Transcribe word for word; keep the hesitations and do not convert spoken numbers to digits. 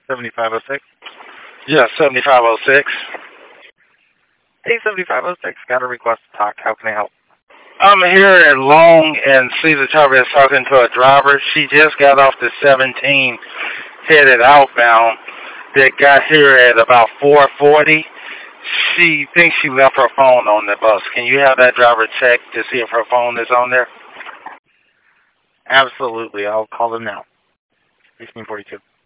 seventy-five oh six. Yeah, seventy-five oh six. Hey, seventy-five oh six. Got a request to talk. How can I help? I'm here at Long and Caesar Chavez talking to a driver. She just got off the seventeen headed outbound that got here at about four forty. She thinks she left her phone on the bus. Can you have that driver check to see if her phone is on there? Absolutely. I'll call them now. sixteen forty-two.